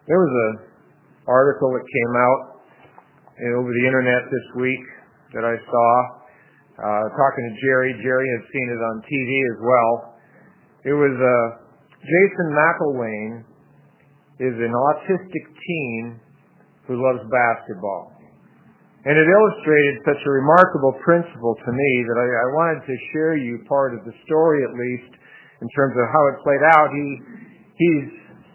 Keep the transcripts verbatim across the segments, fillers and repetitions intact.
There was an article that came out over the internet this week that I saw, uh, talking to Jerry. Jerry had seen it on T V as well. It was uh, Jason McElwain is an autistic teen who loves basketball. And it illustrated such a remarkable principle to me that I, I wanted to share you part of the story, at least, in terms of how it played out. He He's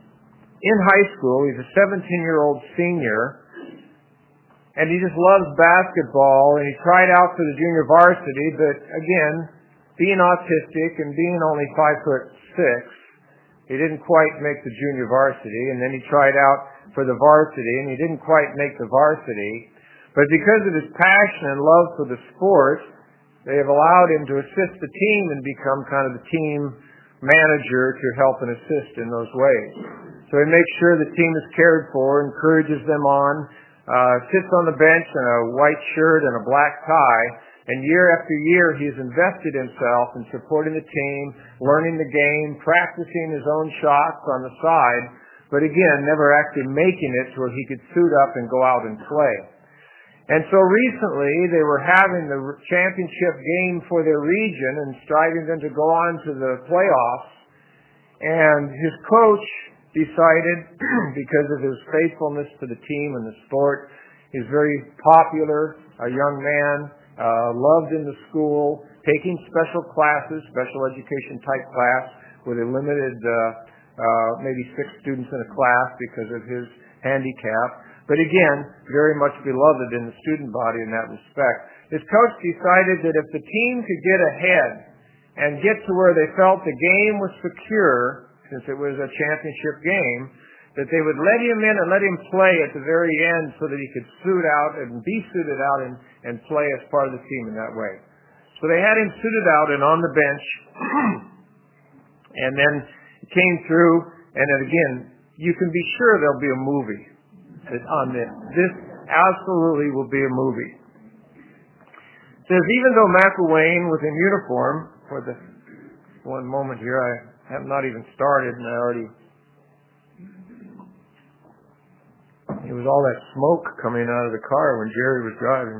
in high school. He's a seventeen-year-old senior, and he just loves basketball, and he tried out for the junior varsity, but again, being autistic and being only five foot six, he didn't quite make the junior varsity, and then he tried out for the varsity, and he didn't quite make the varsity. But because of his passion and love for the sport, they have allowed him to assist the team and become kind of the team manager to help and assist in those ways. So he makes sure the team is cared for, encourages them on, uh, sits on the bench in a white shirt and a black tie, and year after year he's invested himself in supporting the team, learning the game, practicing his own shots on the side, but again, never actually making it to where he could suit up and go out and play. And so recently they were having the championship game for their region and striving them to go on to the playoffs. And his coach decided, because of his faithfulness to the team and the sport, he's very popular, a young man, uh, loved in the school, taking special classes, special education type class with a limited, uh, uh, maybe six students in a class because of his handicap. But again, very much beloved in the student body in that respect. His coach decided that if the team could get ahead and get to where they felt the game was secure, since it was a championship game, that they would let him in and let him play at the very end so that he could suit out and be suited out and, and play as part of the team in that way. So they had him suited out and on the bench, and then it came through, and then again, you can be sure there'll be a movie on this. This absolutely will be a movie. It says, even though McElwain was in uniform, for the one moment here, I have not even started, and I already, it was all that smoke coming out of the car when Jerry was driving.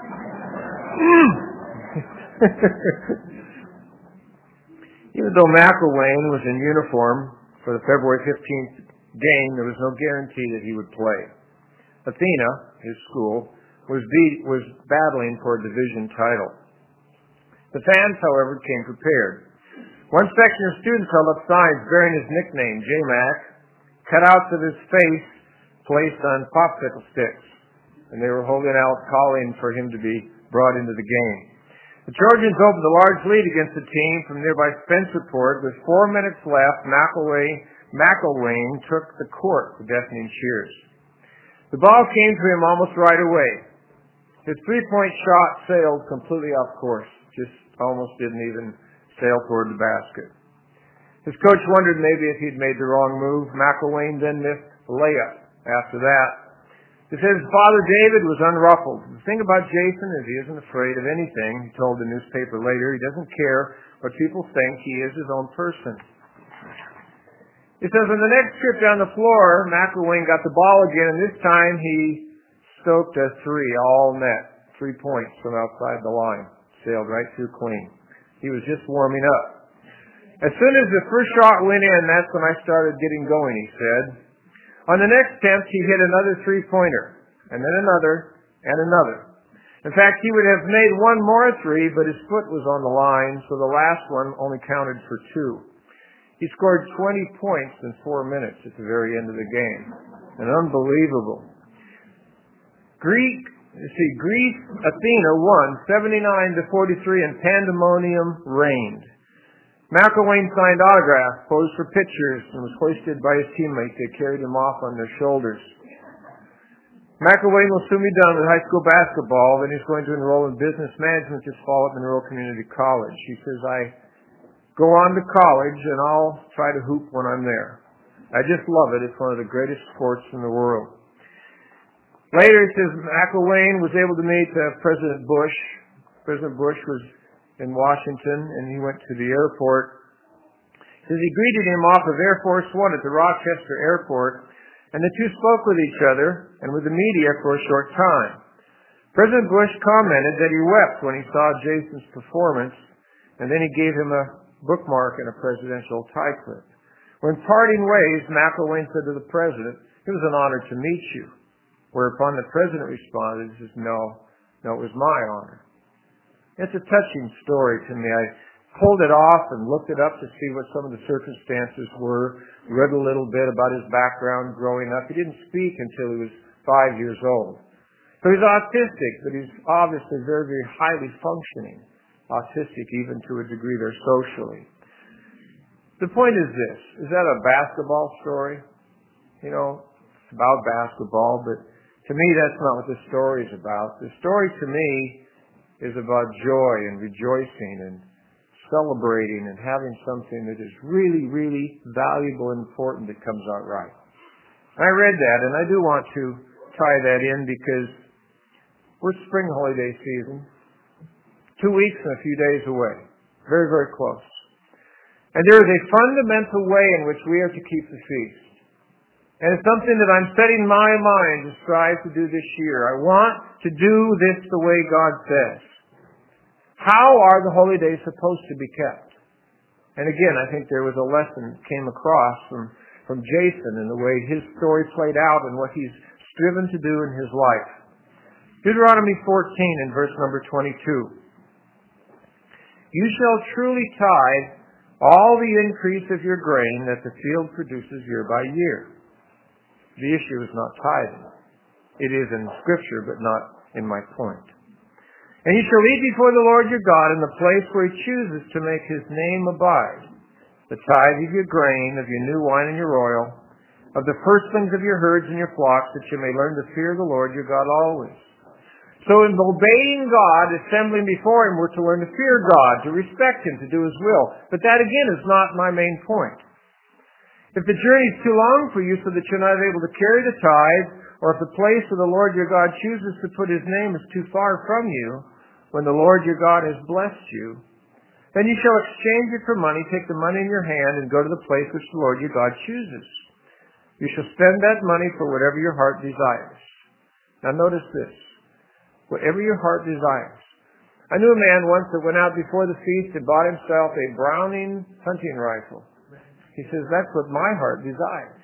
Even though McElwain was in uniform for the February fifteenth game, there was no guarantee that he would play. Athena, his school, was beat, was battling for a division title. The fans, however, came prepared. One section of students held up signs bearing his nickname, J-Mac, cutouts of his face placed on popsicle sticks, and they were holding out, calling for him to be brought into the game. The Trojans opened a large lead against the team from nearby Spencerport. With four minutes left, McElwain McElwain took the court with deafening cheers. The ball came to him almost right away. His three-point shot sailed completely off course, just almost didn't even sail toward the basket. His coach wondered maybe if he'd made the wrong move. McElwain then missed the layup. After that, he said his father David was unruffled. The thing about Jason is he isn't afraid of anything. He told the newspaper later he doesn't care what people think. He is his own person. He says, on the next trip down the floor, McElwain got the ball again, and this time he stoked a three, all net. Three points from outside the line. Sailed right through clean. He was just warming up. As soon as the first shot went in, that's when I started getting going, he said. On the next attempt, he hit another three-pointer, and then another, and another. In fact, he would have made one more three, but his foot was on the line, so the last one only counted for two. He scored twenty points in four minutes at the very end of the game. An unbelievable. Greek, you see, Greece, Athena won seventy-nine to forty-three, and pandemonium reigned. McElwain signed autographs, posed for pictures, and was hoisted by his teammates. They carried him off on their shoulders. McElwain will soon be done with high school basketball, then he's going to enroll in business management this fall at Monroe Community College. He says, I go on to college, and I'll try to hoop when I'm there. I just love it. It's one of the greatest sports in the world. Later, he says McElwain was able to meet uh, President Bush. President Bush was in Washington, and he went to the airport. He says he greeted him off of Air Force One at the Rochester Airport, and the two spoke with each other and with the media for a short time. President Bush commented that he wept when he saw Jason's performance, and then he gave him a bookmark and a presidential tie clip. When parting ways, McIlwain said to the president, "It was an honor to meet you." Whereupon the president responded, he says, no, no, it was my honor. It's a touching story to me. I pulled it off and looked it up to see what some of the circumstances were, read a little bit about his background growing up. He didn't speak until he was five years old. So he's autistic, but he's obviously very, very highly functioning. Autistic even to a degree there socially. The point is this, is that a basketball story? You know, it's about basketball, but to me that's not what the story is about. The story to me is about joy and rejoicing and celebrating and having something that is really, really valuable and important that comes out right. I read that, and I do want to tie that in because we're spring holiday season. Two weeks and a few days away. Very, very close. And there is a fundamental way in which we are to keep the feast. And it's something that I'm setting my mind to strive to do this year. I want to do this the way God says. How are the holy days supposed to be kept? And again, I think there was a lesson came across from, from Jason in the way his story played out and what he's striven to do in his life. Deuteronomy fourteen in verse number twenty-two. You shall truly tithe all the increase of your grain that the field produces year by year. The issue is not tithing. It is in Scripture, but not in my point. And you shall eat before the Lord your God in the place where he chooses to make his name abide. The tithe of your grain, of your new wine and your oil, of the firstlings of your herds and your flocks, that you may learn to fear the Lord your God always. So in obeying God, assembling before him, we're to learn to fear God, to respect him, to do his will. But that again is not my main point. If the journey is too long for you so that you're not able to carry the tithe, or if the place where the Lord your God chooses to put his name is too far from you, when the Lord your God has blessed you, then you shall exchange it for money, take the money in your hand, and go to the place which the Lord your God chooses. You shall spend that money for whatever your heart desires. Now notice this. Whatever your heart desires. I knew a man once that went out before the feast and bought himself a Browning hunting rifle. He says, that's what my heart desires.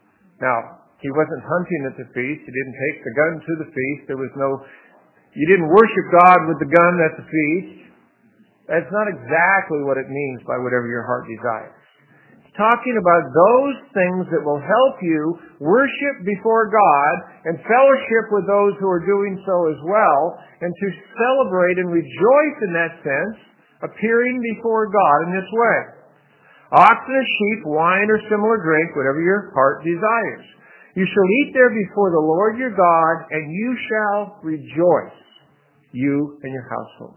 Now, he wasn't hunting at the feast. He didn't take the gun to the feast. There was no, you didn't worship God with the gun at the feast. That's not exactly what it means by whatever your heart desires. Talking about those things that will help you worship before God and fellowship with those who are doing so as well, and to celebrate and rejoice in that sense, appearing before God in this way. Oxen or sheep, wine or similar drink, whatever your heart desires. You shall eat there before the Lord your God, and you shall rejoice, you and your household.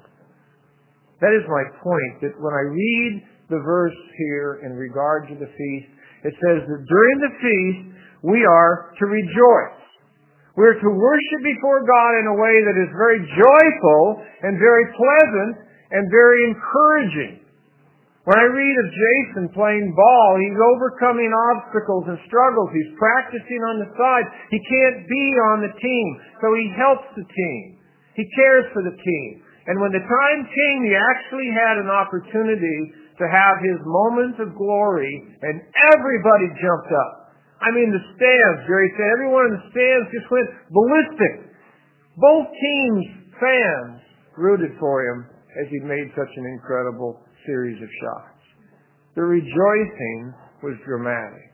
That is my point, that when I read the verse here in regard to the feast, it says that during the feast we are to rejoice. We are to worship before God in a way that is very joyful and very pleasant and very encouraging. When I read of Jason playing ball, he's overcoming obstacles and struggles. He's practicing on the side. He can't be on the team, so he helps the team. He cares for the team. And when the time came, he actually had an opportunity to have his moments of glory, and everybody jumped up. I mean, the stands, Jerry said, everyone in the stands just went ballistic. Both teams' fans rooted for him as he made such an incredible series of shots. The rejoicing was dramatic.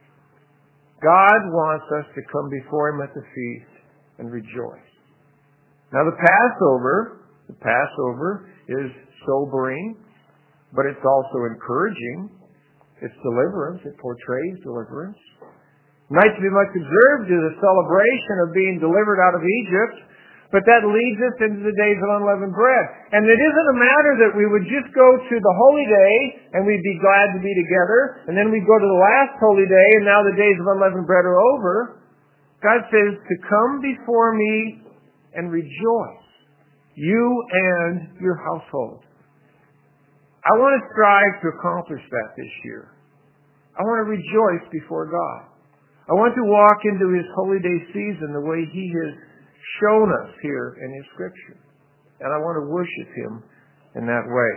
God wants us to come before him at the feast and rejoice. Now the Passover, the Passover is sobering, but it's also encouraging. It's deliverance. It portrays deliverance. Night to be much observed is a celebration of being delivered out of Egypt, but that leads us into the days of unleavened bread. And it isn't a matter that we would just go to the holy day and we'd be glad to be together, and then we'd go to the last holy day and now the days of unleavened bread are over. God says to come before me and rejoice, you and your household. I want to strive to accomplish that this year. I want to rejoice before God. I want to walk into His holy day season the way He has shown us here in His Scripture. And I want to worship Him in that way.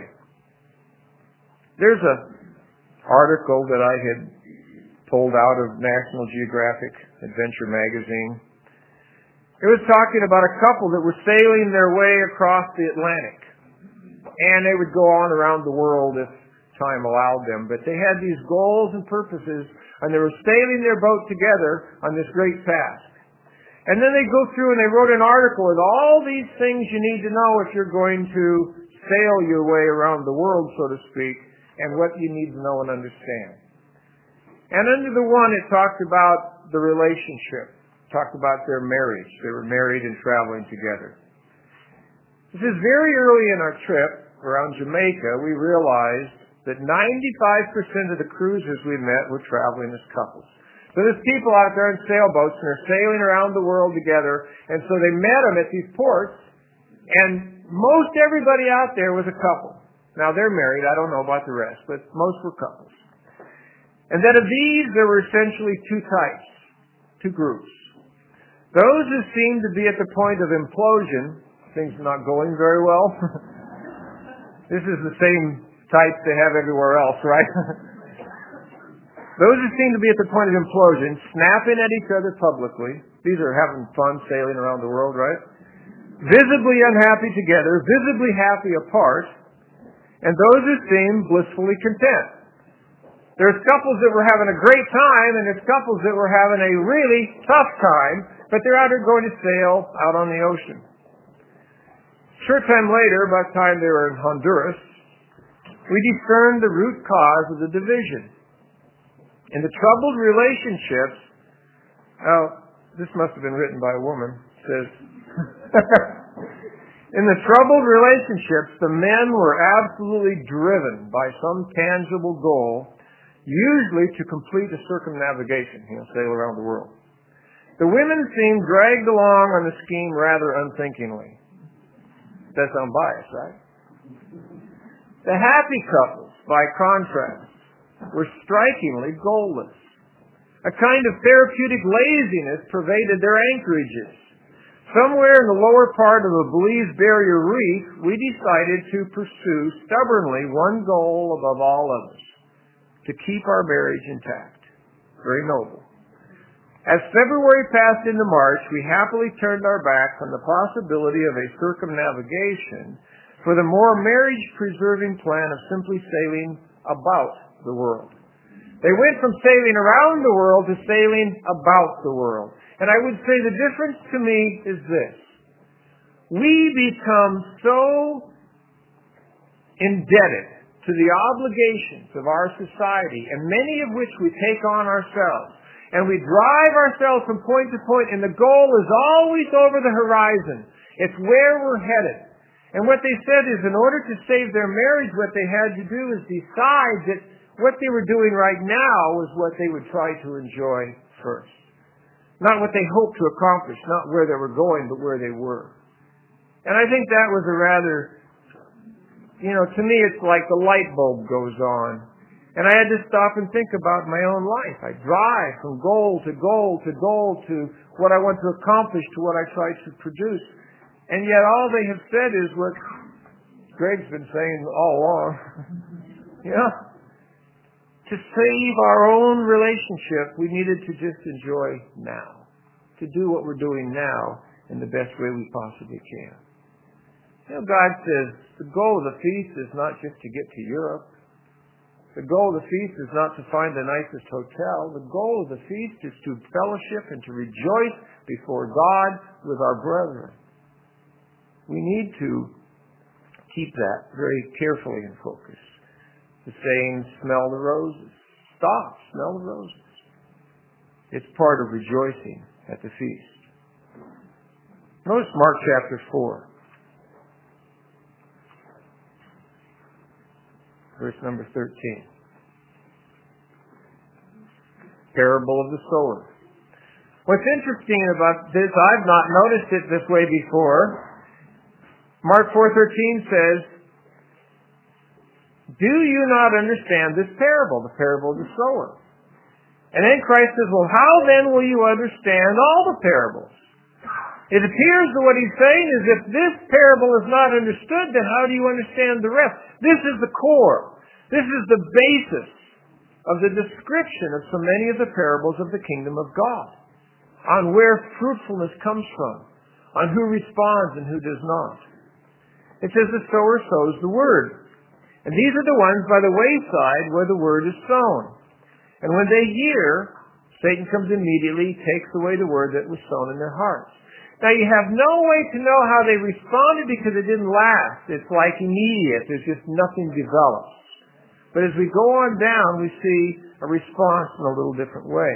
There's an article that I had pulled out of National Geographic Adventure magazine. It was talking about a couple that were sailing their way across the Atlantic. And they would go on around the world if time allowed them. But they had these goals and purposes, and they were sailing their boat together on this great task. And then they go through and they wrote an article with all these things you need to know if you're going to sail your way around the world, so to speak, and what you need to know and understand. And under the one, it talked about the relationship. Talked about their marriage. They were married and traveling together. This is very early in our trip around Jamaica. We realized that ninety-five percent of the cruisers we met were traveling as couples. So there's people out there in sailboats and they're sailing around the world together. And so they met them at these ports. And most everybody out there was a couple. Now they're married. I don't know about the rest, but most were couples. And then of these, there were essentially two types, two groups. Those who seemed to be at the point of implosion, things not going very well. This is the same type they have everywhere else, right? Those who seem to be at the point of implosion, snapping at each other publicly. These are having fun sailing around the world, right? Visibly unhappy together, visibly happy apart. And those who seem blissfully content. There's couples that were having a great time, and there's couples that were having a really tough time, but they're out there going to sail out on the ocean. Short time later, about the time they were in Honduras, we discerned the root cause of the division. In the troubled relationships, oh, this must have been written by a woman, it says, in the troubled relationships, the men were absolutely driven by some tangible goal, usually to complete a circumnavigation, you know, sail around the world. The women seemed dragged along on the scheme rather unthinkingly. That sounds biased, right? The happy couples, by contrast, were strikingly goalless. A kind of therapeutic laziness pervaded their anchorages. Somewhere in the lower part of the Belize Barrier Reef, we decided to pursue stubbornly one goal above all others, to keep our marriage intact. Very noble. As February passed into March, we happily turned our backs on the possibility of a circumnavigation for the more marriage-preserving plan of simply sailing about the world. They went from sailing around the world to sailing about the world. And I would say the difference to me is this. We become so indebted to the obligations of our society, and many of which we take on ourselves. And we drive ourselves from point to point, and the goal is always over the horizon. It's where we're headed. And what they said is, in order to save their marriage, what they had to do is decide that what they were doing right now was what they would try to enjoy first. Not what they hoped to accomplish, not where they were going, but where they were. And I think that was a rather, you know, to me it's like the light bulb goes on. And I had to stop and think about my own life. I drive from goal to goal to goal to what I want to accomplish to what I try to produce. And yet all they have said is what Greg's been saying all along. You know, to save our own relationship, we needed to just enjoy now. To do what we're doing now in the best way we possibly can. You know, God says the goal of the feast is not just to get to Europe. The goal of the feast is not to find the nicest hotel. The goal of the feast is to fellowship and to rejoice before God with our brethren. We need to keep that very carefully in focus. The saying, smell the roses. Stop, smell the roses. It's part of rejoicing at the feast. Notice Mark chapter four. Verse number thirteen. Parable of the sower. What's interesting about this, I've not noticed it this way before. Mark four thirteen says, do you not understand this parable, the parable of the sower? And then Christ says, well, how then will you understand all the parables? It appears that what he's saying is if this parable is not understood, then how do you understand the rest? This is the core. This is the basis of the description of so many of the parables of the kingdom of God, on where fruitfulness comes from, on who responds and who does not. It says the sower sows the word. And these are the ones by the wayside where the word is sown. And when they hear, Satan comes immediately, takes away the word that was sown in their hearts. Now you have no way to know how they responded because it didn't last. It's like immediate. There's just nothing develops. But as we go on down, we see a response in a little different way.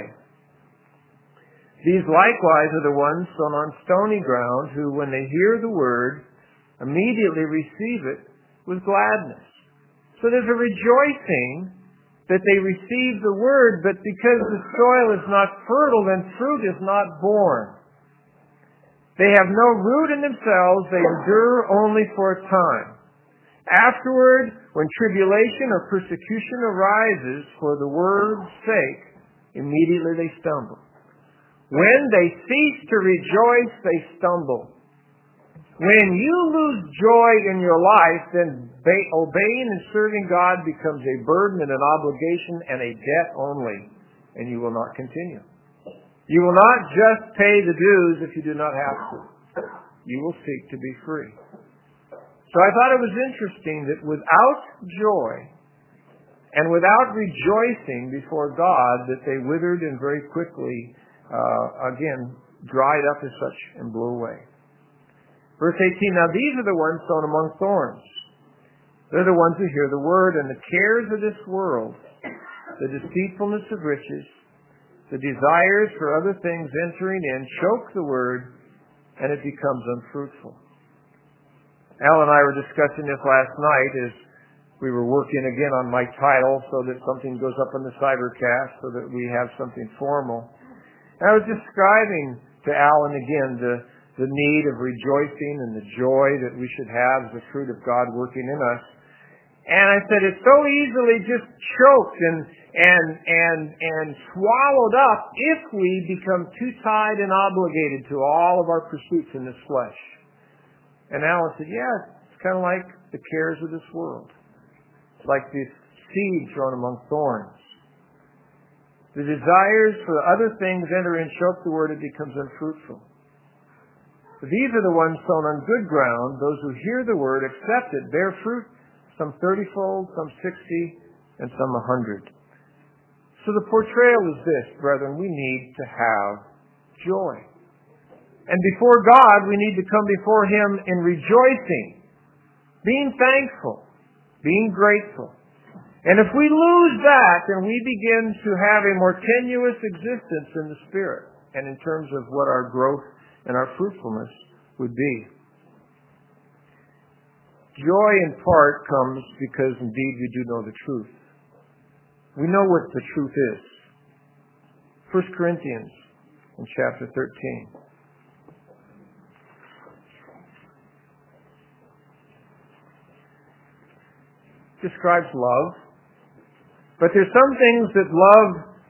These likewise are the ones sown on stony ground who, when they hear the word, immediately receive it with gladness. So there's a rejoicing that they receive the word, but because the soil is not fertile, then fruit is not born. They have no root in themselves. They endure only for a time. Afterward, when tribulation or persecution arises for the word's sake, immediately they stumble. When they cease to rejoice, they stumble. When you lose joy in your life, then obeying and serving God becomes a burden and an obligation and a debt only, and you will not continue. You will not just pay the dues if you do not have to. You will seek to be free. So I thought it was interesting that without joy and without rejoicing before God, that they withered and very quickly, uh, again, dried up as such and blew away. Verse eighteen, now these are the ones sown among thorns. They're the ones who hear the word, and the cares of this world, the deceitfulness of riches, the desires for other things entering in, choke the word, and it becomes unfruitful. Al and I were discussing this last night as we were working again on my title so that something goes up on the Cybercast so that we have something formal. And I was describing to Alan again the, the need of rejoicing and the joy that we should have as the fruit of God working in us. And I said it's so easily just choked and and and and swallowed up if we become too tied and obligated to all of our pursuits in this flesh. And Alan said, yeah, it's kind of like the cares of this world. It's like this seed thrown among thorns. The desires for other things enter in, choke the word, it becomes unfruitful. But these are the ones sown on good ground, those who hear the word, accept it, bear fruit, some thirty-fold, some sixty, and some a hundred. So the portrayal is this, brethren, we need to have joy. And before God, we need to come before Him in rejoicing, being thankful, being grateful. And if we lose that, then we begin to have a more tenuous existence in the Spirit and in terms of what our growth and our fruitfulness would be. Joy in part comes because indeed we do know the truth. We know what the truth is. First Corinthians in chapter thirteen. Describes love. But there's some things that love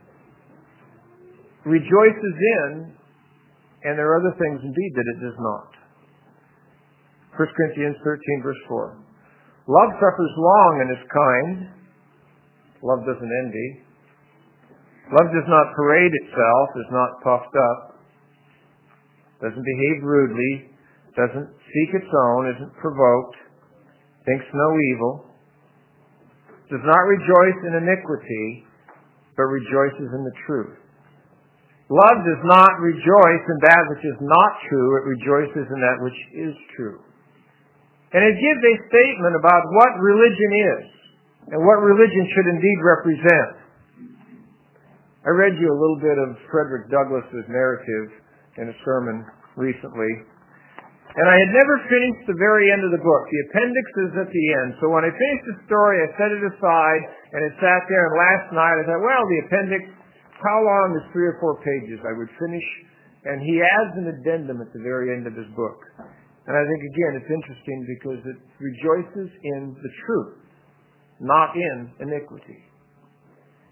rejoices in, and there are other things indeed that it does not. First Corinthians thirteen, verse four. Love suffers long and is kind. Love doesn't envy. Love does not parade itself, is not puffed up, doesn't behave rudely, doesn't seek its own, isn't provoked, thinks no evil, does not rejoice in iniquity, but rejoices in the truth. Love does not rejoice in that which is not true, it rejoices in that which is true. And it gives a statement about what religion is, and what religion should indeed represent. I read you a little bit of Frederick Douglass's narrative in a sermon recently, and I had never finished the very end of the book. The appendix is at the end. So when I finished the story, I set it aside, and it sat there, and last night I thought, well, the appendix, how long is three or four pages? I would finish, and he adds an addendum at the very end of his book. And I think, again, it's interesting because it rejoices in the truth, not in iniquity.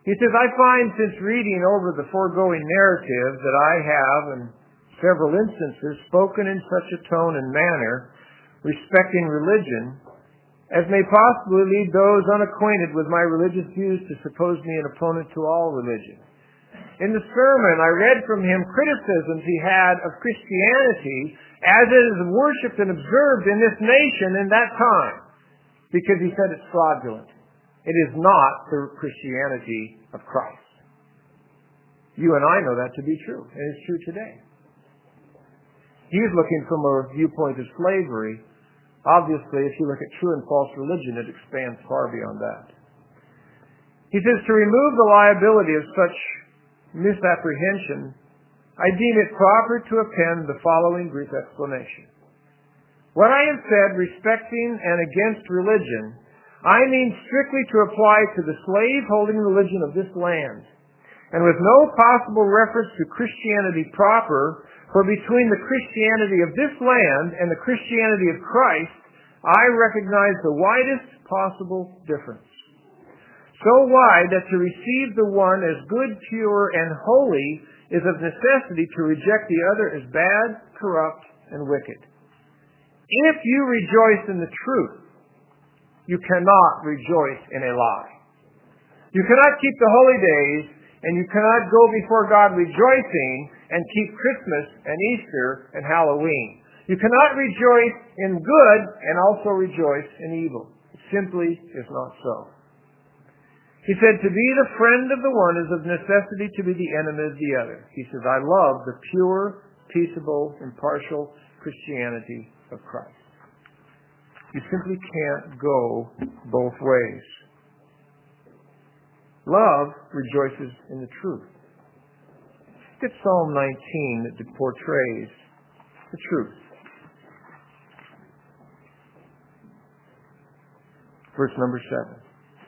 He says, I find since reading over the foregoing narrative that I have, in several instances, spoken in such a tone and manner respecting religion as may possibly lead those unacquainted with my religious views to suppose me an opponent to all religion. In the sermon, I read from him criticisms he had of Christianity as it is worshipped and observed in this nation in that time, because he said it's fraudulent. It is not the Christianity of Christ. You and I know that to be true, and it's true today. He's looking from a viewpoint of slavery. Obviously, if you look at true and false religion, it expands far beyond that. He says, to remove the liability of such misapprehension, I deem it proper to append the following brief explanation. What I have said respecting and against religion, I mean strictly to apply to the slave-holding religion of this land, and with no possible reference to Christianity proper, for between the Christianity of this land and the Christianity of Christ, I recognize the widest possible difference. So wide that to receive the one as good, pure, and holy is of necessity to reject the other as bad, corrupt, and wicked. If you rejoice in the truth, you cannot rejoice in a lie. You cannot keep the holy days, and you cannot go before God rejoicing and keep Christmas and Easter and Halloween. You cannot rejoice in good and also rejoice in evil. It simply is not so. He said, to be the friend of the one is of necessity to be the enemy of the other. He says, I love the pure, peaceable, impartial Christianity of Christ. You simply can't go both ways. Love rejoices in the truth. Look at Psalm nineteen that portrays the truth. Verse number seven.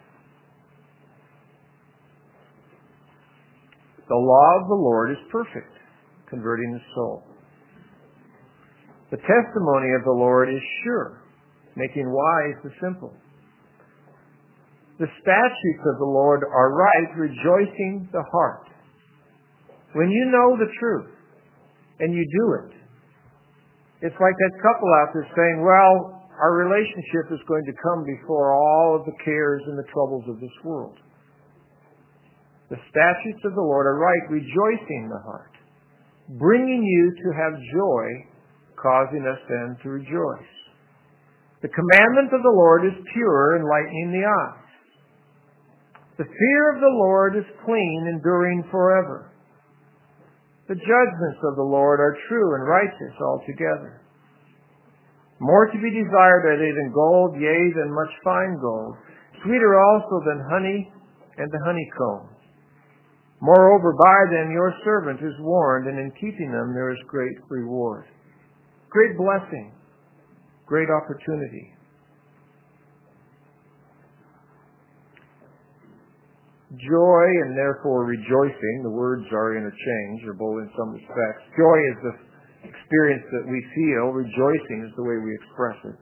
The law of the Lord is perfect, converting the soul. The testimony of the Lord is sure, making wise the simple. The statutes of the Lord are right, rejoicing the heart. When you know the truth and you do it, it's like that couple out there saying, well, our relationship is going to come before all of the cares and the troubles of this world. The statutes of the Lord are right, rejoicing the heart, bringing you to have joy, causing us then to rejoice. The commandment of the Lord is pure, enlightening the eyes. The fear of the Lord is clean, enduring forever. The judgments of the Lord are true and righteous altogether. More to be desired are they than gold, yea, than much fine gold, sweeter also than honey and the honeycomb. Moreover, by them your servant is warned, and in keeping them there is great reward. Great blessing, great opportunity. Joy and therefore rejoicing, the words are interchanged, or both in some respects. Joy is the experience that we feel. Rejoicing is the way we express it.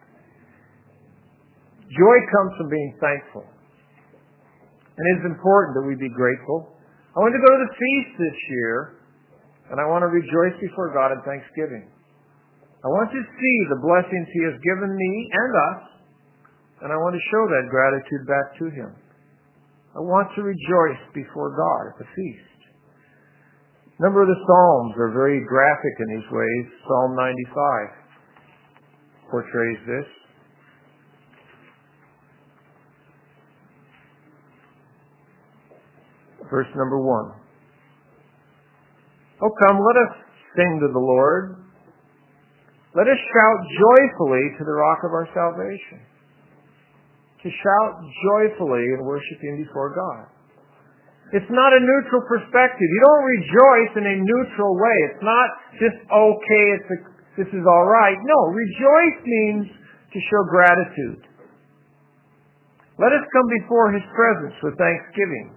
Joy comes from being thankful. And it is important that we be grateful. I want to go to the feast this year, and I want to rejoice before God in thanksgiving. I want to see the blessings He has given me and us, and I want to show that gratitude back to Him. I want to rejoice before God at the feast. A number of the Psalms are very graphic in these ways. Psalm ninety-five portrays this. Verse number one. Oh, come, let us sing to the Lord. Let us shout joyfully to the rock of our salvation. To shout joyfully in worshiping before God. It's not a neutral perspective. You don't rejoice in a neutral way. It's not just okay, it's a, this is all right. No, rejoice means to show gratitude. Let us come before His presence with thanksgiving.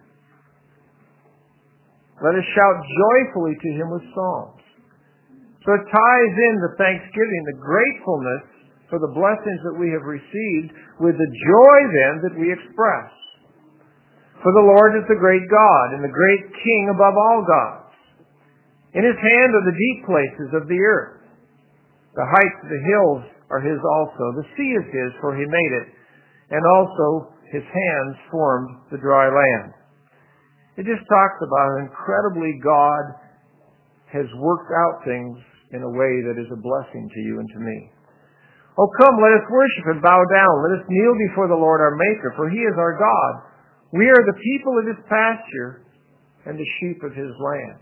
Let us shout joyfully to Him with psalms. So it ties in the thanksgiving, the gratefulness for the blessings that we have received with the joy then that we express. For the Lord is the great God and the great King above all gods. In his hand are the deep places of the earth. The heights of the hills are his also. The sea is his, for he made it. And also his hands formed the dry land. It just talks about how incredibly God has worked out things in a way that is a blessing to you and to me. Oh, come, let us worship and bow down. Let us kneel before the Lord our Maker, for he is our God. We are the people of his pasture and the sheep of his land.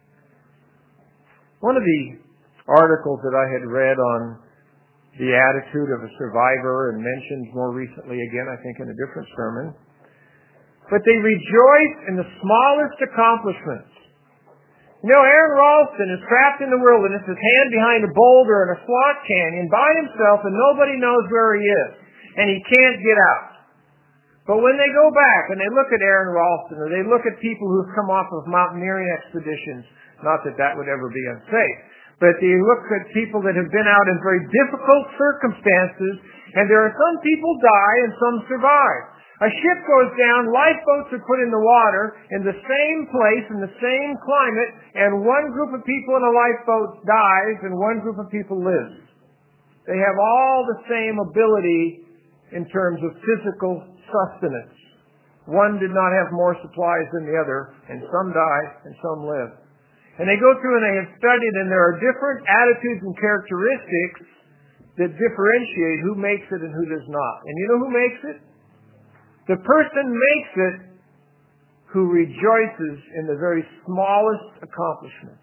One of the articles that I had read on the attitude of a survivor, and mentioned more recently again, I think in a different sermon, but they rejoice in the smallest accomplishments. You know, Aaron Ralston is trapped in the wilderness, his hand behind a boulder in a slot canyon by himself, and nobody knows where he is, and he can't get out. But when they go back and they look at Aaron Ralston, or they look at people who've come off of mountaineering expeditions, not that that would ever be unsafe, but they look at people that have been out in very difficult circumstances, and there are some people die and some survive. A ship goes down, lifeboats are put in the water in the same place, in the same climate, and one group of people in a lifeboat dies and one group of people lives. They have all the same ability in terms of physical sustenance. One did not have more supplies than the other, and some die and some live. And they go through and they have studied, and there are different attitudes and characteristics that differentiate who makes it and who does not. And you know who makes it? The person makes it who rejoices in the very smallest accomplishments.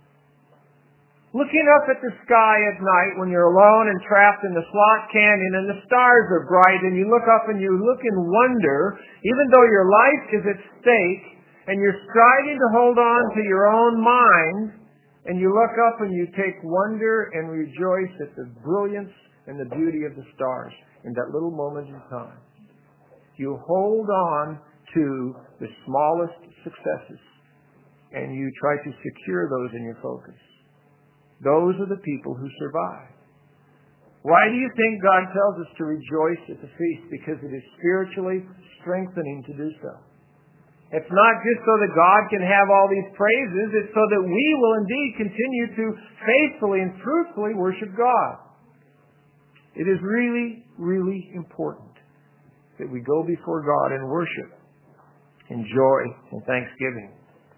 Looking up at the sky at night when you're alone and trapped in the slot canyon and the stars are bright, and you look up and you look in wonder, even though your life is at stake and you're striving to hold on to your own mind, and you look up and you take wonder and rejoice at the brilliance and the beauty of the stars in that little moment in time. You hold on to the smallest successes, and you try to secure those in your focus. Those are the people who survive. Why do you think God tells us to rejoice at the feast? Because it is spiritually strengthening to do so. It's not just so that God can have all these praises, it's so that we will indeed continue to faithfully and fruitfully worship God. It is really, really important that we go before God in worship, in joy, and thanksgiving.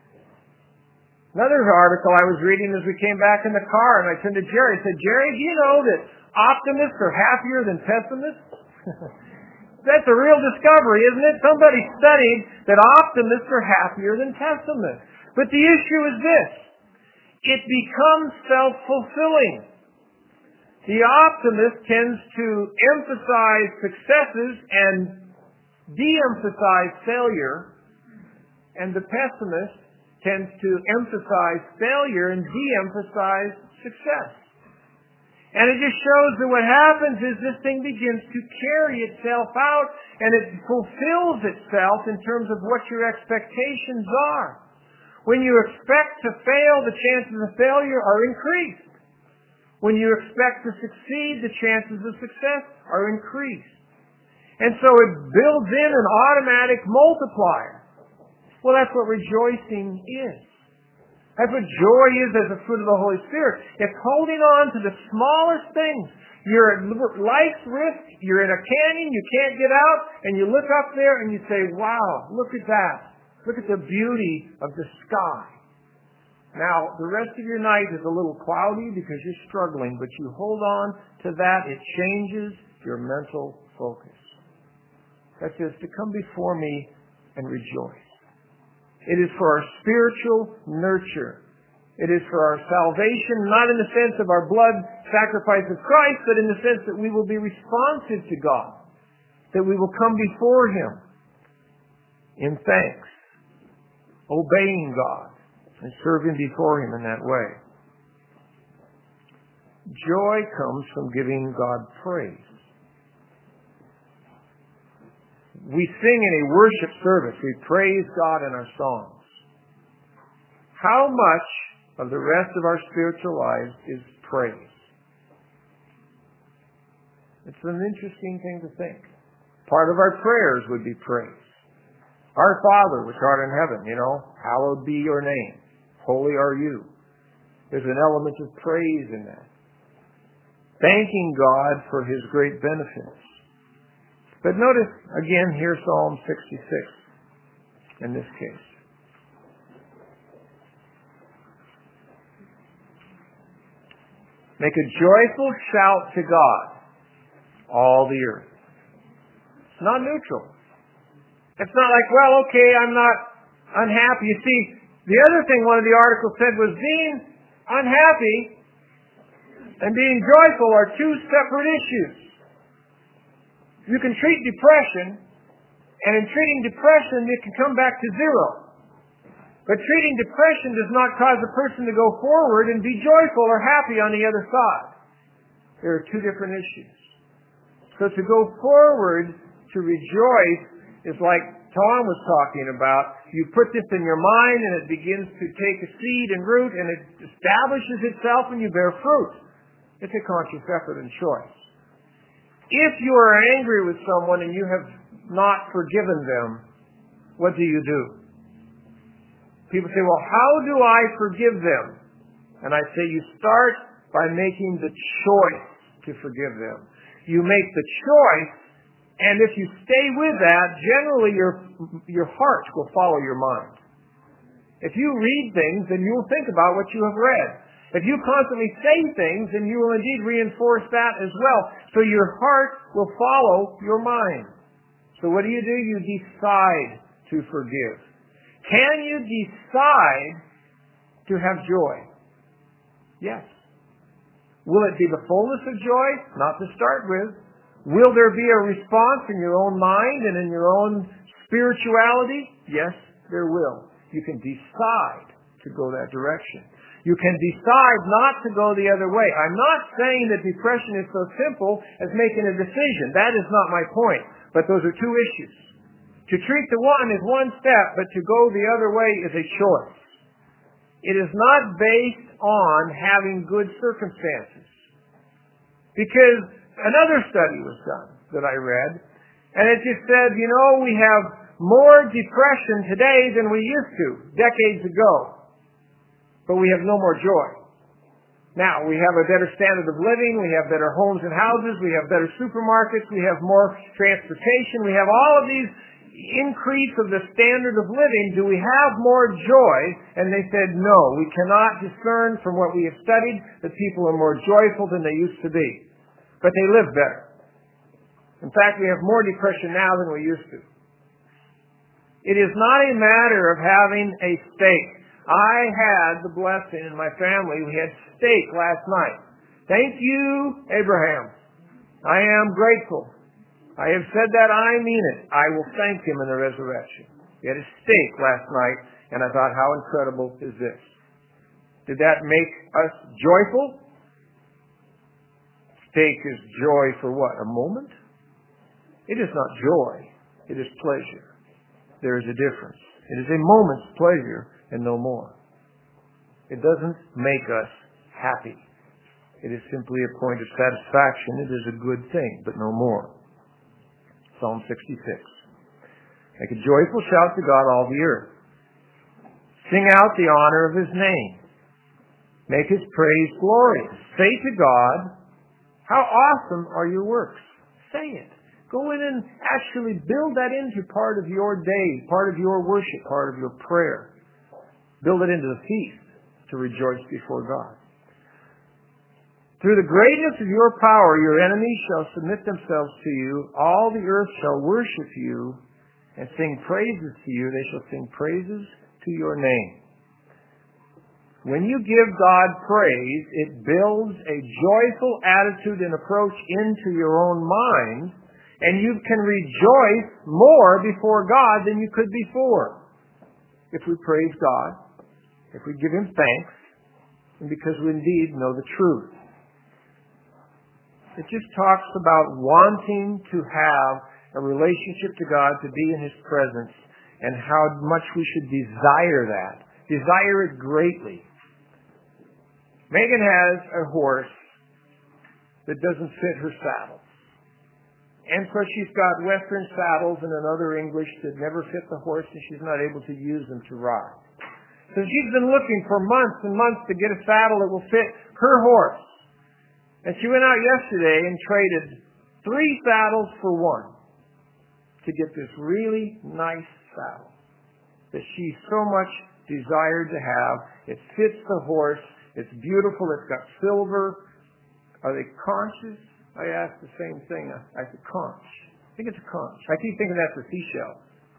Another article I was reading as we came back in the car, and I turned to Jerry. I said, Jerry, do you know that optimists are happier than pessimists? That's a real discovery, isn't it? Somebody studied that optimists are happier than pessimists. But the issue is this. It becomes self-fulfilling. The optimist tends to emphasize successes and de-emphasize failure, and the pessimist tends to emphasize failure and de-emphasize success. And it just shows that what happens is this thing begins to carry itself out, and it fulfills itself in terms of what your expectations are. When you expect to fail, the chances of failure are increased. When you expect to succeed, the chances of success are increased. And so it builds in an automatic multiplier. Well, that's what rejoicing is. That's what joy is as a fruit of the Holy Spirit. It's holding on to the smallest things. You're at life's risk. You're in a canyon. You can't get out. And you look up there and you say, wow, look at that. Look at the beauty of the sky. Now, the rest of your night is a little cloudy because you're struggling, but you hold on to that. It changes your mental focus. That says to come before me and rejoice. It is for our spiritual nurture. It is for our salvation, not in the sense of our blood sacrifice of Christ, but in the sense that we will be responsive to God, that we will come before Him in thanks, obeying God, and serving before Him in that way. Joy comes from giving God praise. We sing in a worship service. We praise God in our songs. How much of the rest of our spiritual lives is praise? It's an interesting thing to think. Part of our prayers would be praise. Our Father, which art in heaven, you know, hallowed be your name. Holy are you. There's an element of praise in that. Thanking God for His great benefits. But notice, again, here Psalm sixty-six in this case. Make a joyful shout to God, all the earth. It's not neutral. It's not like, well, okay, I'm not unhappy. You see, the other thing one of the articles said was being unhappy and being joyful are two separate issues. You can treat depression, and in treating depression, it can come back to zero. But treating depression does not cause a person to go forward and be joyful or happy on the other side. There are two different issues. So to go forward, to rejoice, is like Tom was talking about. You put this in your mind and it begins to take a seed and root and it establishes itself and you bear fruit. It's a conscious effort and choice. If you are angry with someone and you have not forgiven them, what do you do? People say, well, how do I forgive them? And I say you start by making the choice to forgive them. You make the choice, and if you stay with that, generally your your heart will follow your mind. If you read things, then you will think about what you have read. If you constantly say things, then you will indeed reinforce that as well. So your heart will follow your mind. So what do you do? You decide to forgive. Can you decide to have joy? Yes. Will it be the fullness of joy? Not to start with. Will there be a response in your own mind and in your own spirituality? Yes, there will. You can decide to go that direction. You can decide not to go the other way. I'm not saying that depression is so simple as making a decision. That is not my point. But those are two issues. To treat the one is one step, but to go the other way is a choice. It is not based on having good circumstances. Because another study was done that I read, and it just said, you know, we have more depression today than we used to decades ago, but we have no more joy. Now, we have a better standard of living, we have better homes and houses, we have better supermarkets, we have more transportation, we have all of these increase of the standard of living. Do we have more joy? And they said, no, we cannot discern from what we have studied that people are more joyful than they used to be. But they live better. In fact, we have more depression now than we used to. It is not a matter of having a steak. I had the blessing in my family. We had steak last night. Thank you, Abraham. I am grateful. I have said that, I mean it. I will thank Him in the resurrection. We had a steak last night, and I thought, how incredible is this? Did that make us joyful? Steak is joy for what? A moment? It is not joy. It is pleasure. There is a difference. It is a moment's pleasure and no more. It doesn't make us happy. It is simply a point of satisfaction. It is a good thing, but no more. Psalm sixty-six. Make a joyful shout to God, all the earth. Sing out the honor of His name. Make His praise glorious. Say to God, how awesome are your works. Say it. Go in and actually build that into part of your day, part of your worship, part of your prayer. Build it into the feast to rejoice before God. Through the greatness of your power, your enemies shall submit themselves to you. All the earth shall worship you and sing praises to you. They shall sing praises to your name. When you give God praise, it builds a joyful attitude and approach into your own mind, and you can rejoice more before God than you could before. If we praise God, if we give Him thanks, and because we indeed know the truth. It just talks about wanting to have a relationship to God, to be in His presence, and how much we should desire that. Desire it greatly. Megan has a horse that doesn't fit her saddle. And so she's got Western saddles and another English that never fit the horse, and she's not able to use them to ride. So she's been looking for months and months to get a saddle that will fit her horse. And she went out yesterday and traded three saddles for one to get this really nice saddle that she so much desired to have. It fits the horse. It's beautiful. It's got silver. Are they conches? I asked the same thing. I said, conch. I think it's a conch. I keep thinking that's a seashell.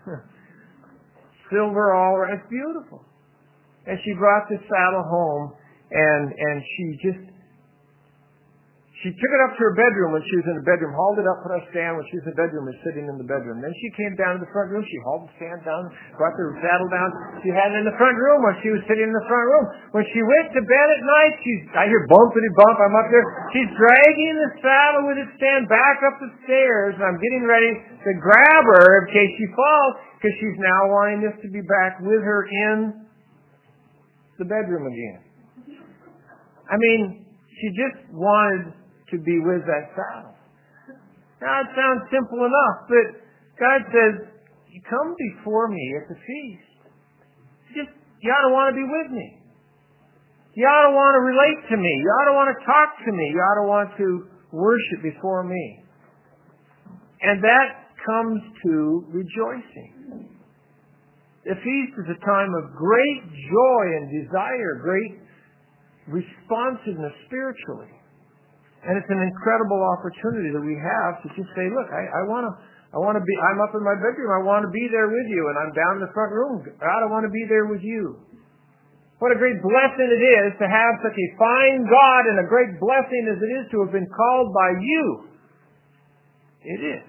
Silver all around. It's beautiful. And she brought this saddle home, and and she just, she took it up to her bedroom when she was in the bedroom, hauled it up, put a stand when she was in the bedroom, and sitting in the bedroom. Then she came down to the front room. She hauled the stand down, brought the saddle down. She had it in the front room when she was sitting in the front room. When she went to bed at night, she's, I hear bumpity bump. I'm up there. She's dragging the saddle with its stand back up the stairs, and I'm getting ready to grab her in case she falls, because she's now wanting this to be back with her in the bedroom again. I mean, she just wanted to be with that saddle. Now, it sounds simple enough, but God says, you come before me at the feast. Just, you ought to want to be with me. You ought to want to relate to me. You ought to want to talk to me. You ought to want to worship before me. And that comes to rejoicing. The feast is a time of great joy and desire, great responsiveness spiritually. And it's an incredible opportunity that we have to just say, look, I, I want to I want to be, I'm up in my bedroom, I want to be there with you, and I'm down in the front room, God, I want to be there with you. What a great blessing it is to have such a fine God, and a great blessing as it is to have been called by you. It is.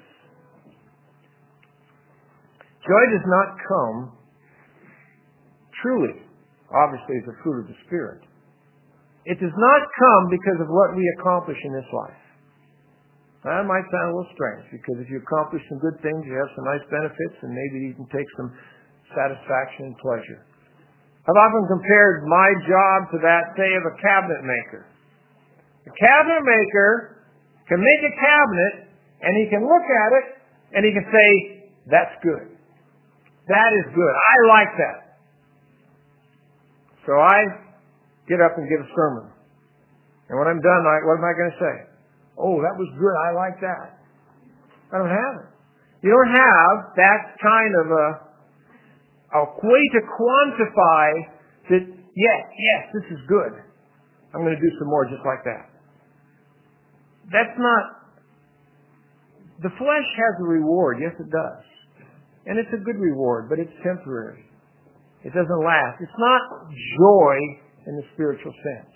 Joy does not come truly, obviously, as a fruit of the Spirit. It does not come because of what we accomplish in this life. That might sound a little strange, because if you accomplish some good things, you have some nice benefits, and maybe you can take some satisfaction and pleasure. I've often compared my job to that, say, of a cabinet maker. A cabinet maker can make a cabinet, and he can look at it, and he can say, that's good. That is good. I like that. So I get up and give a sermon. And when I'm done, I, what am I going to say? Oh, that was good. I like that. I don't have it. You don't have that kind of a, a way to quantify that, yes, yes, this is good. I'm going to do some more just like that. That's not, the flesh has a reward. Yes, it does. And it's a good reward, but it's temporary. It doesn't last. It's not joy in the spiritual sense.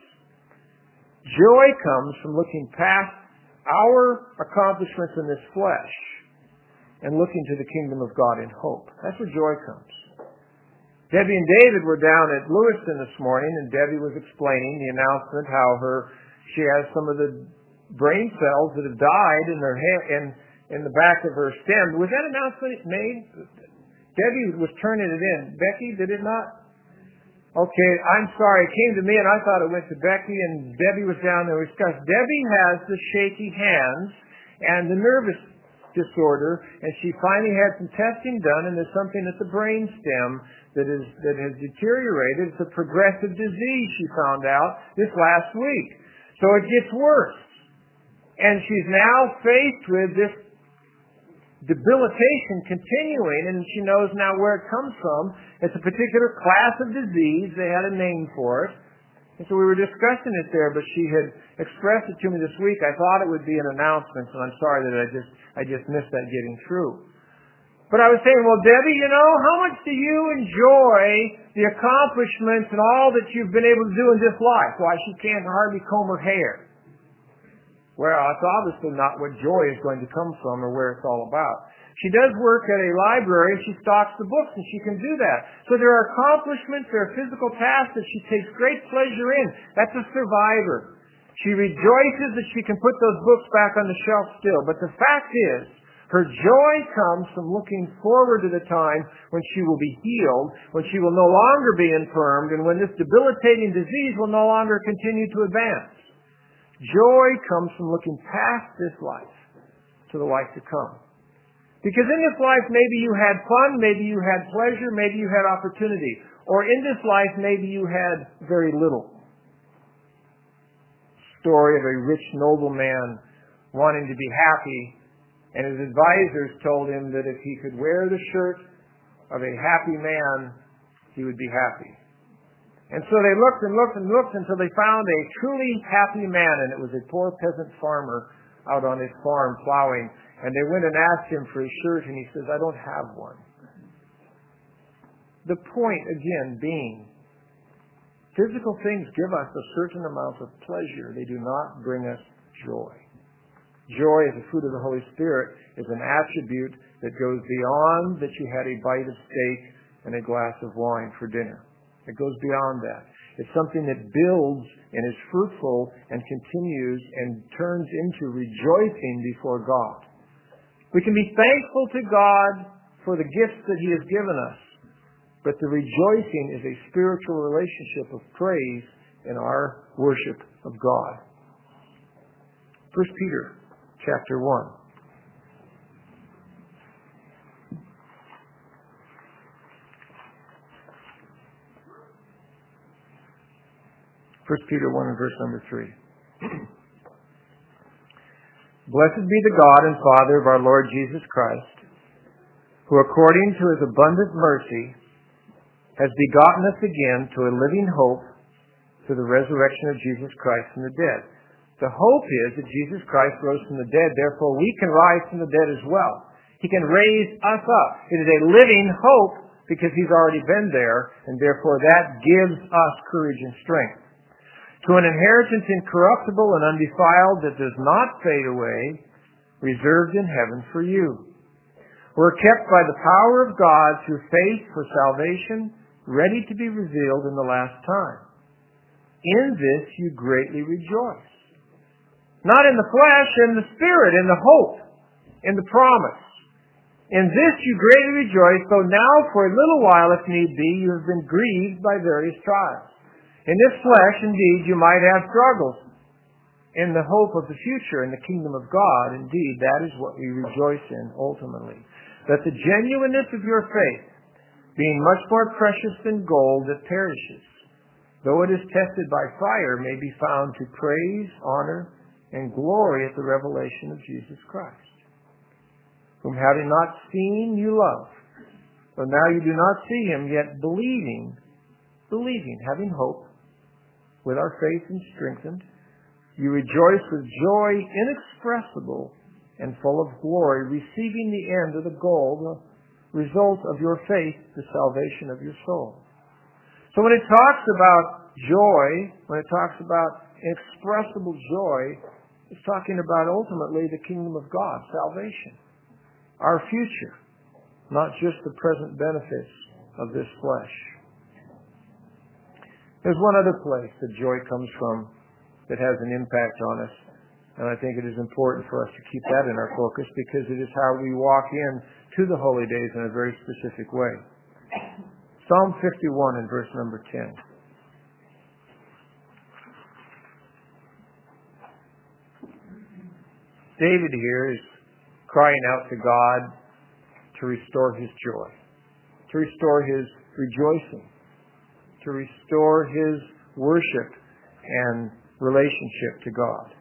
Joy comes from looking past our accomplishments in this flesh and looking to the kingdom of God in hope. That's where joy comes. Debbie and David were down at Lewiston this morning, and Debbie was explaining the announcement how her she has some of the brain cells that have died in her hair, in in the back of her stem. Was that announcement made? Debbie was turning it in. Becky, did it not? Okay, I'm sorry. It came to me, and I thought it went to Becky, and Debbie was down there. We discussed. Debbie has the shaky hands and the nervous disorder, and she finally had some testing done, and there's something at the brain stem that is that has deteriorated. It's a progressive disease, she found out this last week. So it gets worse. And she's now faced with this debilitation continuing, and she knows now where it comes from. It's a particular class of disease. They had a name for it. And so we were discussing it there, but she had expressed it to me this week. I thought it would be an announcement, and I'm sorry that I just I just missed that getting through. But I was saying, well, Debbie, you know, how much do you enjoy the accomplishments and all that you've been able to do in this life? Why, she can't hardly comb her hair. Well, it's obviously not what joy is going to come from or where it's all about. She does work at a library. She stocks the books, and she can do that. So there are accomplishments, there are physical tasks that she takes great pleasure in. That's a survivor. She rejoices that she can put those books back on the shelf still. But the fact is, her joy comes from looking forward to the time when she will be healed, when she will no longer be infirmed, and when this debilitating disease will no longer continue to advance. Joy comes from looking past this life to the life to come. Because in this life, maybe you had fun, maybe you had pleasure, maybe you had opportunity. Or in this life, maybe you had very little. Story of a rich nobleman wanting to be happy, and his advisors told him that if he could wear the shirt of a happy man, he would be happy. And so they looked and looked and looked until they found a truly happy man, and it was a poor peasant farmer out on his farm plowing. And they went and asked him for a shirt, and he says, I don't have one. The point, again, being, physical things give us a certain amount of pleasure. They do not bring us joy. Joy, as a fruit of the Holy Spirit, is an attribute that goes beyond that you had a bite of steak and a glass of wine for dinner. It goes beyond that. It's something that builds and is fruitful and continues and turns into rejoicing before God. We can be thankful to God for the gifts that He has given us, but the rejoicing is a spiritual relationship of praise in our worship of God. First Peter chapter one. First Peter one and verse number three. Blessed be the God and Father of our Lord Jesus Christ, who according to His abundant mercy has begotten us again to a living hope through the resurrection of Jesus Christ from the dead. The hope is that Jesus Christ rose from the dead, therefore we can rise from the dead as well. He can raise us up. It is a living hope because He's already been there, and therefore that gives us courage and strength. To an inheritance incorruptible and undefiled that does not fade away, reserved in heaven for you. We're kept by the power of God through faith for salvation, ready to be revealed in the last time. In this you greatly rejoice. Not in the flesh, in the Spirit, in the hope, in the promise. In this you greatly rejoice, though now for a little while, if need be, you have been grieved by various trials. In this flesh, indeed, you might have struggles. In the hope of the future, in the kingdom of God, indeed, that is what we rejoice in ultimately. That the genuineness of your faith, being much more precious than gold that perishes, though it is tested by fire, may be found to praise, honor, and glory at the revelation of Jesus Christ, whom having not seen you love, though now you do not see Him, yet believing, believing, having hope, with our faith and strengthened, you rejoice with joy inexpressible and full of glory, receiving the end of the goal, the result of your faith, the salvation of your soul. So when it talks about joy, when it talks about inexpressible joy, it's talking about ultimately the kingdom of God, salvation, our future, not just the present benefits of this flesh. There's one other place that joy comes from that has an impact on us, and I think it is important for us to keep that in our focus because it is how we walk in to the holy days in a very specific way. Psalm fifty-one and verse number ten. David here is crying out to God to restore his joy, to restore his rejoicing, to restore his worship and relationship to God.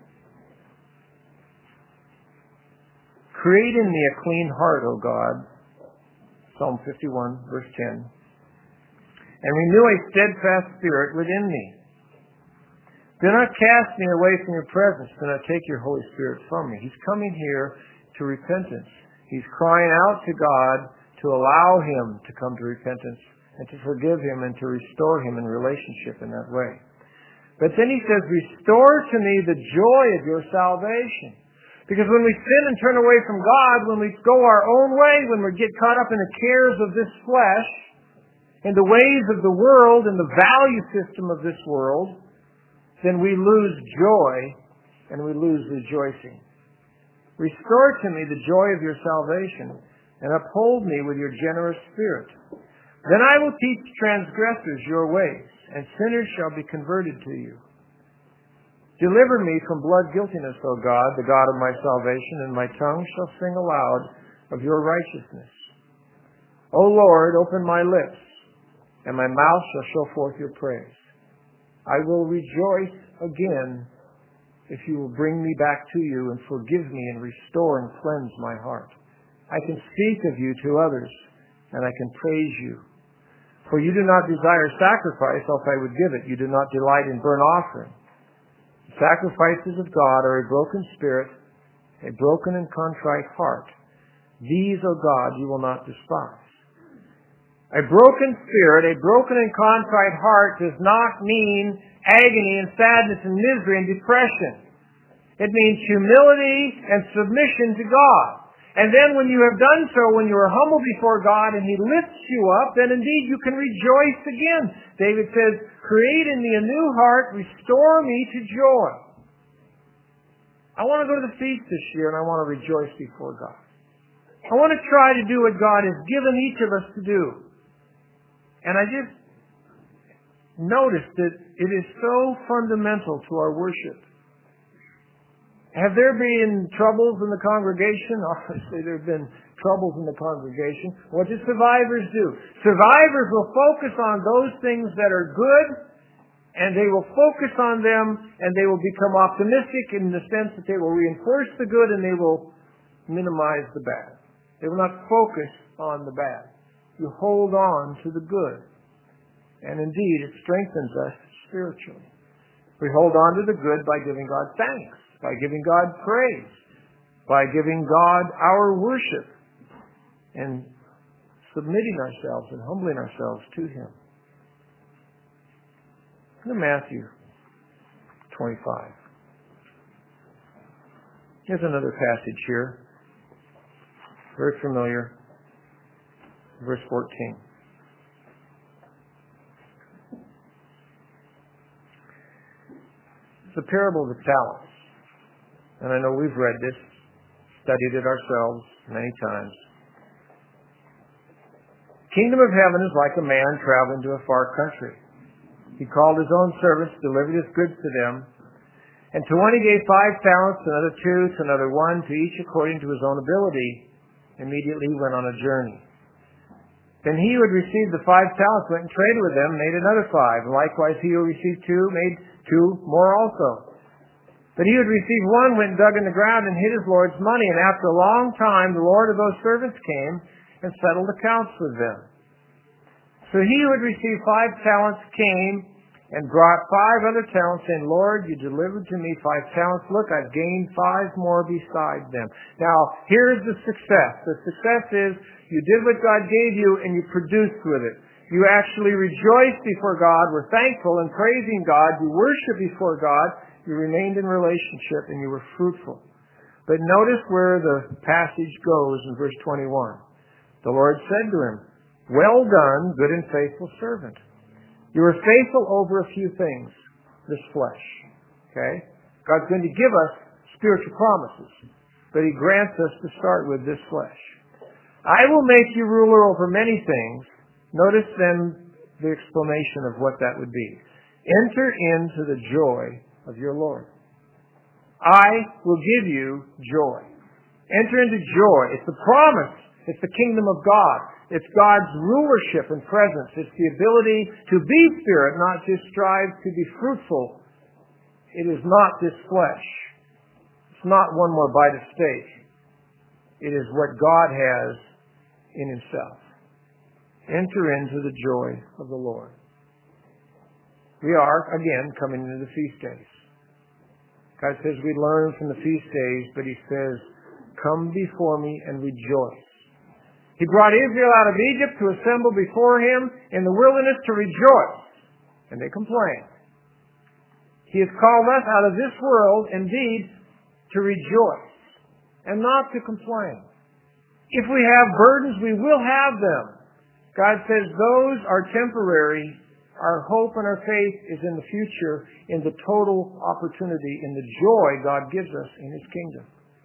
Create in me a clean heart, O God, Psalm fifty-one, verse ten, and renew a steadfast spirit within me. Do not cast me away from your presence. Do not take your Holy Spirit from me. He's coming here to repentance. He's crying out to God to allow him to come to repentance and to forgive him and to restore him in relationship in that way. But then he says, restore to me the joy of your salvation. Because when we sin and turn away from God, when we go our own way, when we get caught up in the cares of this flesh, in the ways of the world, and the value system of this world, then we lose joy and we lose rejoicing. Restore to me the joy of your salvation and uphold me with your generous spirit. Then I will teach transgressors your ways, and sinners shall be converted to you. Deliver me from blood guiltiness, O God, the God of my salvation, and my tongue shall sing aloud of your righteousness. O Lord, open my lips, and my mouth shall show forth your praise. I will rejoice again if you will bring me back to you and forgive me and restore and cleanse my heart. I can speak of you to others, and I can praise you. For you do not desire sacrifice, else I would give it. You do not delight in burnt offering. The sacrifices of God are a broken spirit, a broken and contrite heart. These, O God, you will not despise. A broken spirit, a broken and contrite heart does not mean agony and sadness and misery and depression. It means humility and submission to God. And then when you have done so, when you are humble before God and He lifts you up, then indeed you can rejoice again. David says, create in me a new heart, restore me to joy. I want to go to the feast this year and I want to rejoice before God. I want to try to do what God has given each of us to do. And I just noticed that it is so fundamental to our worship. Have there been troubles in the congregation? Obviously there have been troubles in the congregation. What do survivors do? Survivors will focus on those things that are good, and they will focus on them, and they will become optimistic in the sense that they will reinforce the good and they will minimize the bad. They will not focus on the bad. You hold on to the good. And indeed, it strengthens us spiritually. We hold on to the good by giving God thanks, by giving God praise, by giving God our worship, and submitting ourselves and humbling ourselves to Him. Look at Matthew twenty-five. Here's another passage here. Very familiar. Verse fourteen. It's the parable of the talents. And I know we've read this, studied it ourselves many times. Kingdom of heaven is like a man traveling to a far country. He called his own servants, delivered his goods to them, and to one he gave five talents, to another two, to another one, to each according to his own ability. Immediately he went on a journey. Then he who had received the five talents went and traded with them, made another five. And likewise he who received two made two more also. But he who had received one went and dug in the ground and hid his Lord's money. And after a long time the Lord of those servants came and settled accounts with them. So he who had received five talents came and brought five other talents, saying, Lord, you delivered to me five talents. Look, I've gained five more beside them. Now, here's the success. The success is you did what God gave you and you produced with it. You actually rejoiced before God, were thankful and praising God. You worshiped before God. You remained in relationship and you were fruitful. But notice where the passage goes in verse twenty-one. The Lord said to him, well done, good and faithful servant. You were faithful over a few things, this flesh. Okay? God's going to give us spiritual promises, but He grants us to start with this flesh. I will make you ruler over many things. Notice then the explanation of what that would be. Enter into the joy of your Lord. I will give you joy. Enter into joy. It's a promise. It's the kingdom of God. It's God's rulership and presence. It's the ability to be spirit, not just strive to be fruitful. It is not this flesh. It's not one more bite of steak. It is what God has in Himself. Enter into the joy of the Lord. We are, again, coming into the feast days. God says we learn from the feast days, but He says, come before me and rejoice. He brought Israel out of Egypt to assemble before Him in the wilderness to rejoice. And they complained. He has called us out of this world, indeed, to rejoice and not to complain. If we have burdens, we will have them. God says those are temporary. Our hope and our faith is in the future, in the total opportunity, in the joy God gives us in His kingdom.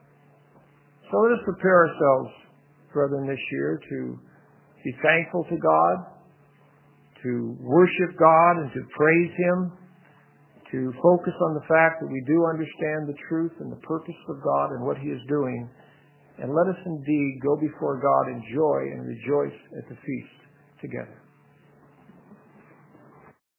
So let us prepare ourselves, brethren, this year to be thankful to God, to worship God and to praise Him, to to focus on the fact that we do understand the truth and the purpose of God and what He is doing, and let us indeed go before God in joy and rejoice at the feast together.